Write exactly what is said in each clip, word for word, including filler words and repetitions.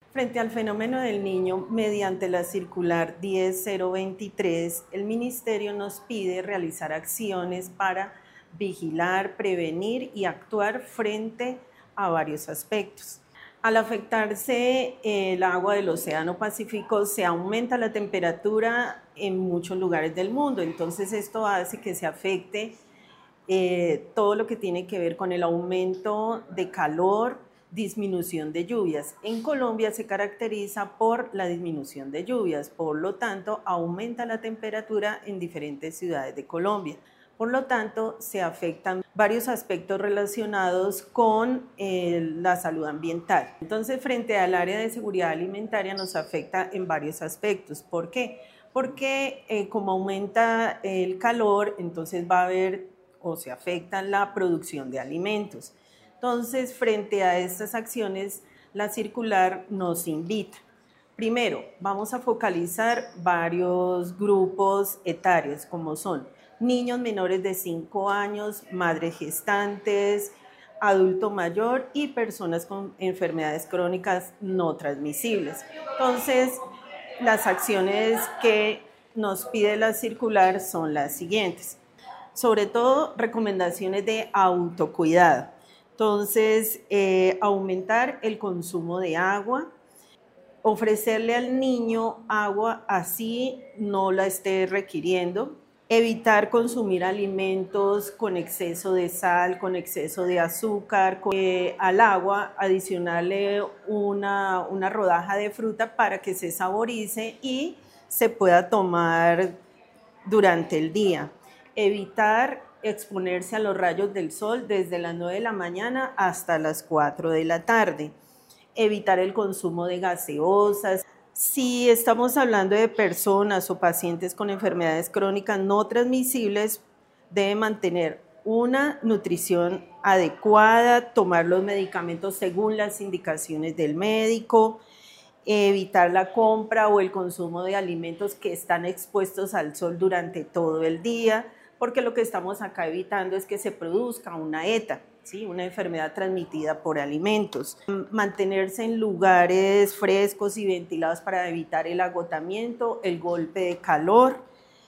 Frente al fenómeno del niño, mediante la circular diez cero veintitrés, el Ministerio nos pide realizar acciones para vigilar, prevenir y actuar frente a varios aspectos. Al afectarse el agua del Océano Pacífico, se aumenta la temperatura en muchos lugares del mundo, entonces esto hace que se afecte eh, todo lo que tiene que ver con el aumento de calor, disminución de lluvias. En Colombia se caracteriza por la disminución de lluvias, por lo tanto aumenta la temperatura en diferentes ciudades de Colombia. Por lo tanto, se afectan varios aspectos relacionados con eh, la salud ambiental. Entonces, frente al área de seguridad alimentaria nos afecta en varios aspectos. ¿Por qué? Porque eh, como aumenta el calor, entonces va a haber o se afecta la producción de alimentos. Entonces, frente a estas acciones, la circular nos invita. Primero, vamos a focalizar varios grupos etarios, como son niños menores de cinco años, madres gestantes, adulto mayor y personas con enfermedades crónicas no transmisibles. Entonces, las acciones que nos pide la circular son las siguientes. Sobre todo, recomendaciones de autocuidado. Entonces, eh, aumentar el consumo de agua, ofrecerle al niño agua así no la esté requiriendo, evitar consumir alimentos con exceso de sal, con exceso de azúcar, con, eh, al agua adicionarle una, una rodaja de fruta para que se saborice y se pueda tomar durante el día. Evitar exponerse a los rayos del sol desde las nueve de la mañana hasta las cuatro de la tarde. Evitar el consumo de gaseosas. Si estamos hablando de personas o pacientes con enfermedades crónicas no transmisibles, debe mantener una nutrición adecuada, tomar los medicamentos según las indicaciones del médico, evitar la compra o el consumo de alimentos que están expuestos al sol durante todo el día, porque lo que estamos acá evitando es que se produzca una ETA, ¿sí? Una enfermedad transmitida por alimentos. Mantenerse en lugares frescos y ventilados para evitar el agotamiento, el golpe de calor,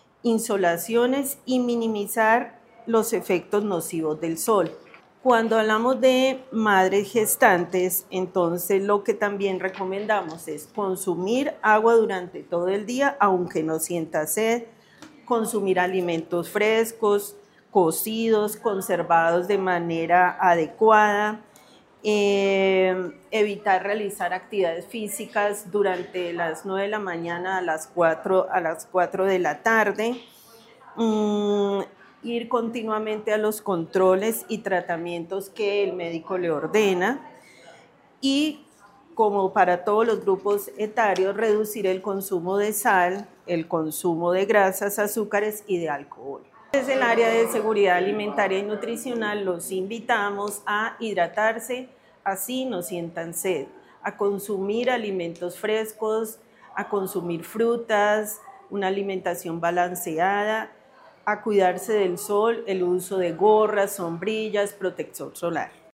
insolaciones y minimizar los efectos nocivos del sol. Cuando hablamos de madres gestantes, entonces lo que también recomendamos es consumir agua durante todo el día, aunque no sienta sed, consumir alimentos frescos, cocidos, conservados de manera adecuada, eh, evitar realizar actividades físicas durante las nueve de la mañana a las cuatro, a las cuatro de la tarde, um, ir continuamente a los controles y tratamientos que el médico le ordena y, como para todos los grupos etarios, reducir el consumo de sal, el consumo de grasas, azúcares y de alcohol. Desde el área de seguridad alimentaria y nutricional los invitamos a hidratarse, así no sientan sed, a consumir alimentos frescos, a consumir frutas, una alimentación balanceada, a cuidarse del sol, el uso de gorras, sombrillas, protector solar.